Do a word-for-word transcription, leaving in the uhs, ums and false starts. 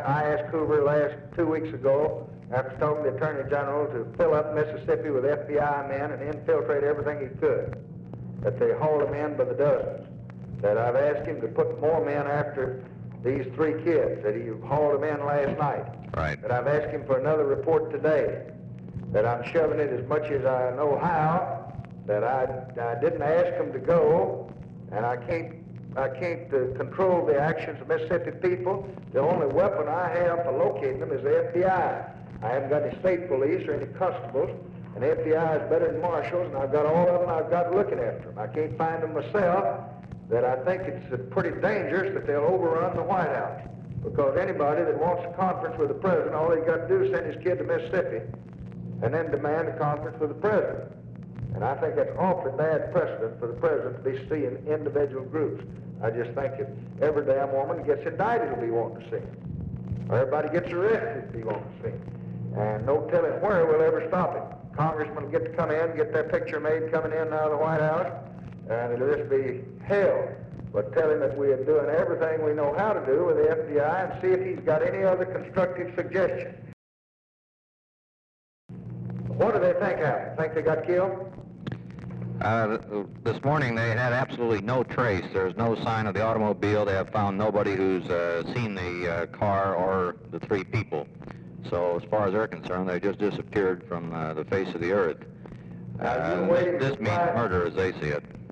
I asked Hoover last two weeks ago, after talking to the Attorney General, to fill up Mississippi with F B I men and infiltrate everything he could. That they hauled them in by the dozens. That I've asked him to put more men after these three kids, that he hauled them in last night. Right. That I've asked him for another report today. That I'm shoving it as much as I know how. That I, I didn't ask him to go, and I can't I can't uh, control the actions of Mississippi people. The only weapon I have for locating them is the F B I. I haven't got any state police or any constables, and the F B I is better than marshals, and I've got all of them I've got looking after them. I can't find them myself. That I think it's uh, pretty dangerous that they'll overrun the White House. Because anybody that wants a conference with the president, all he's got to do is send his kid to Mississippi and then demand a conference with the president. And I think that's awfully bad precedent for the president to be seeing individual groups. I just think that every damn woman gets indicted will be wanting to see him. Or everybody gets arrested will be wanting to see him. And no telling where we'll ever stop it. Congressmen will get to come in, get their picture made coming in out of the White House, and it'll just be hell. But tell him that we are doing everything we know how to do with the F B I and see if he's got any other constructive suggestion. What do they think happened? Think they got killed? Uh, this morning they had absolutely no trace. There's no sign of the automobile. They have found nobody who's uh, seen the uh, car or the three people. So as far as they're concerned, they just disappeared from uh, the face of the earth. Uh, this this means murder as they see it.